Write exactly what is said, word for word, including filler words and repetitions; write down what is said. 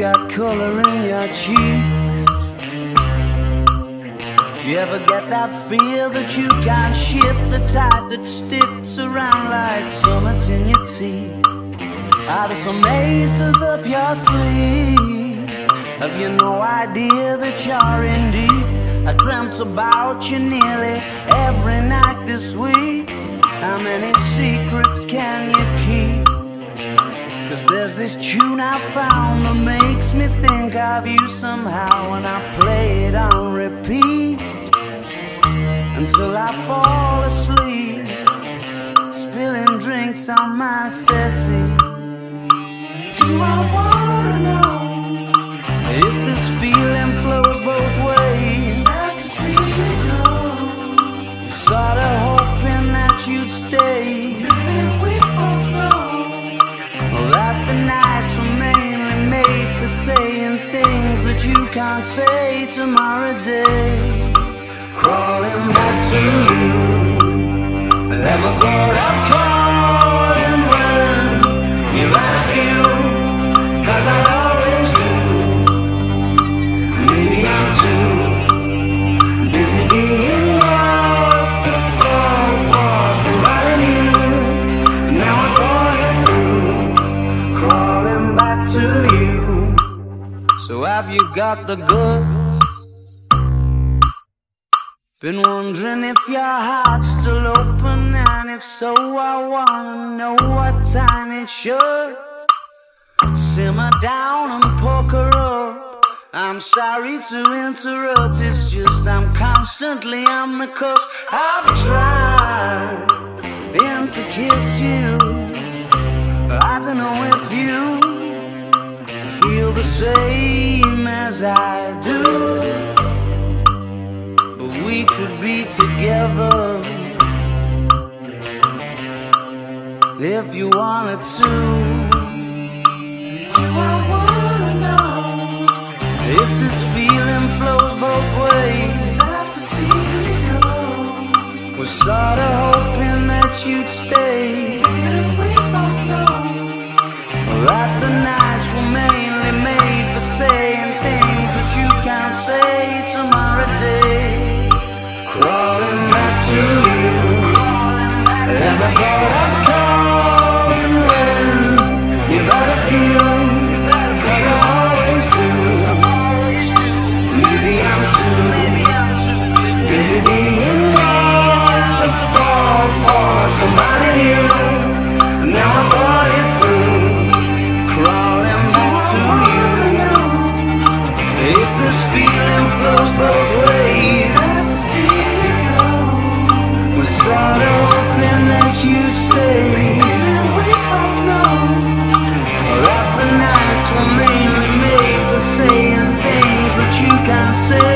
got color in your cheeks? Do you ever get that feel that you can't shift, the type that sticks around like summit in your teeth? Are there some aces up your sleeve? Have you no idea that you're in deep? I dreamt about you nearly every night this week. How many secrets can you keep? Cause there's this tune I found that makes me think of you somehow, and I play it on repeat until I fall asleep, spilling drinks on my settee. Do I wanna know if this feeling flows both ways? Sad to see you go, sorta hoping that you'd stay. Baby, we both know that the nights were mainly made for saying things that you can't say tomorrow day. Crawling back to you, never thought of calling when you've had a few, cause I always do. Maybe I'm too busy being lost to fall for somebody new. Now I'm falling through, crawling back to you. So have you got the goods? Been wondering if your heart's still open, and if so, I wanna know what time it should. Simmer down and poker up. I'm sorry to interrupt, it's just I'm constantly on the cusp. I've tried been to kiss you. I don't know if you feel the same as I do. We could be together if you wanted to. Do I wanna know if this feeling flows both ways? Sad to see you go, we're sorta hoping that you'd stay. And we both know that the nights were mainly made for saying things that you can't say tomorrow day. Crawling back to you, never thought of calling when you've had a few, cause I always do. Maybe I'm too busy being lost to fall for somebody new. Now I thought it through, crawling back to you. If this feeling flows both ways, sorta hoping that you'd stay. And we both know that the nights were mainly made for saying things that you can't say.